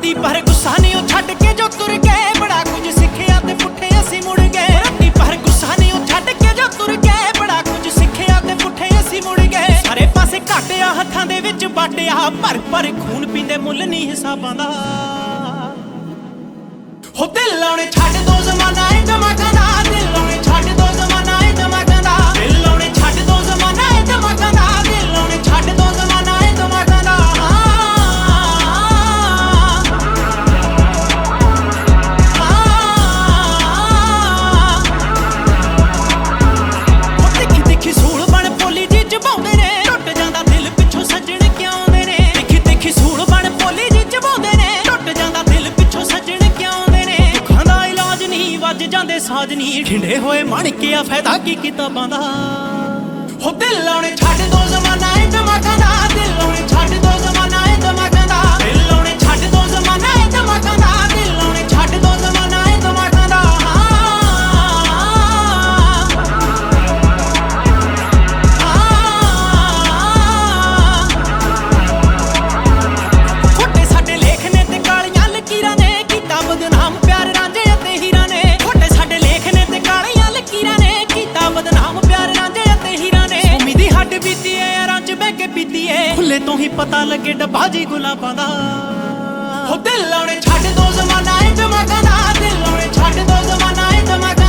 ਰੱਤੀ ਪਰ ਗੁੱਸਾ ਨਹੀਂ ਉਹ ਛੱਡ ਕੇ ਜੋ ਤੁਰ ਗਏ, ਬੜਾ ਕੁਝ ਸਿੱਖਿਆ ਤੇ ਪੁੱਠੇ ਅਸੀਂ ਮੁੜ ਗਏ। ਰੱਤੀ ਪਰ ਗੁੱਸਾ ਨਹੀਂ ਉਹ ਛੱਡ ਕੇ ਜੋ ਤੁਰ ਗਏ, ਬੜਾ ਕੁਝ ਸਿੱਖਿਆ ਤੇ ਪੁੱਠੇ ਅਸੀਂ ਮੁੜ ਗਏ। ਸਾਰੇ ਪਾਸੇ ਘਾਟਿਆ ਹੱਥਾਂ ਦੇ ਵਿੱਚ ਬਾਟਿਆ, ਭਰ ਭਰ ਖੂਨ ਪੀਂਦੇ ਮੁੱਲ ਨਹੀਂ ਹਿਸਾਬਾਂ ਦਾ। ਹੋ ਦਿਲ ਲਾਉਣੇ ਛੱਡ ਦੋ ਜ਼ਮਾਨਾ ਏ ਦਿਮਾਗਾਂ ਦਾ, ਦਿਲ ਲਾਉਣੇ ਛੱਡ ਦੋ ਜ਼ਮਾਨਾ ਏ ਦਿਮਾਗਾਂ ਦਾ, ਦਿਲ ਲਾਉਣੇ ਛੱਡ ਦੋ ਜ਼ਮਾਨਾ ਏ ਦਿਮਾਗਾਂ ਦਾ, ਦਿਲ ਲਾਉਣੇ ਛੱਡ ਦੋ ਜ਼ਮਾਨਾ ਏ ਦਿਮਾਗਾਂ ਦਾ। ਤਿੱਖੀ ਤਿੱਖੀ ਸੂਲ ਬਣ ਪੋਲੀ ਜੀ ਚਬਾਉਂਦੇ ਨੇ, ਟੁੱਟ ਜਾਂਦਾ ਦਿਲ ਪਿੱਛੋਂ ਸੱਜਣ ਕਿਉਂ ਆਉਂਦੇ ਨੇ। ਤਿੱਖੀ ਤਿੱਖੀ ਸੂਲ ਬਣ ਪੋਲੀ ਜੀ ਚਬਾਉਂਦੇ ਨੇ, ਟੁੱਟ ਜਾਂਦਾ ਦਿਲ ਪਿੱਛੋਂ ਸੱਜਣ ਕਿਉਂ ਆਉਂਦੇ ਨੇ। ਦੁੱਖਾਂ ਦਾ ਇਲਾਜ ਨਹੀਂ ਵੱਜ ਜਾਂਦੇ ਸਾਜ ਨਹੀਂ, ਠਿੰਡੇ ਹੋਏ ਮਣਕਿਆ ਫਾਇਦਾ ਕੀ ਕਿਤਾਬਾਂ ਦਾ। ਹੋ ਦਿਲ ਲਾਉਣੇ ਛੱਡ ਦੋ ਜ਼ਮਾਨਾ ਏ ਦਿਮਾਗਾਂ ਦਾ, ਦਿਲ ਲਾਉਣੇ ਛੱਡ ਦੋ ਜ਼ਮਾਨਾ ਏ ਦਿਮਾਗਾਂ ਦਾ, ਦਿਲ ਲਾਉਣੇ ਛੱਡ ਦੋ ਜ਼ਮਾਨਾ ਏ ਦਿਮਾਗਾਂ ਦਾ, ਦਿਲ ਲਾਉਣੇ ਛੱਡ ਦੋ ਜ਼ਮਾਨਾ ਏ ਦਿਮਾਗਾਂ ਦਾ। ਖੋਟੇ ਸਾਡੇ ਲੇਖ ਨੇ ਤੇ ਕਾਲੀਆਂ ਲਕੀਰਾਂ ਨੇ, ਕੀਤਾ ਬਦਨਾਮ ਪਿਆਰ ਰਾਂਝੇ ਅਤੇ ਹੀਰਾਂ ਨੇ। ਖੋਟੇ ਸਾਡੇ ਲੇਖ ਨੇ ਤੇ ਕਾਲੀਆਂ ਲਕੀਰਾਂ ਨੇ, ਕੀਤਾ ਬਦਨਾਮ ਪਿਆਰ ਰਾਂਝੇ ਅਤੇ ਹੀਰਾਂ ਨੇ। ਉਮੀਦ ਦੀ ਹੱਡ ਬੀਤੀ ਏ ਯਾਰਾਂ ਚ ਬਹਿ ਕੇ ਪੀਤੀ ਏ, ਖੁੱਲੇ ਤੋਂ ਹੀ ਪਤਾ ਲੱਗੇ ਡੱਬਾ ਜੀ ਗੁਲਾਬਾਂ ਦਾ। ਹੋ ਦਿਲ ਲਾਉਣੇ ਛੱਡ ਦੋ ਜ਼ਮਾਨਾ ਏ ਦਿਮਾਗਾਂ ਦਾ, ਦਿਲ ਲਾਉਣੇ ਛੱਡ ਦੋ ਜ਼ਮਾਨਾ ਏ ਦਿਮਾਗਾਂ ਦਾ।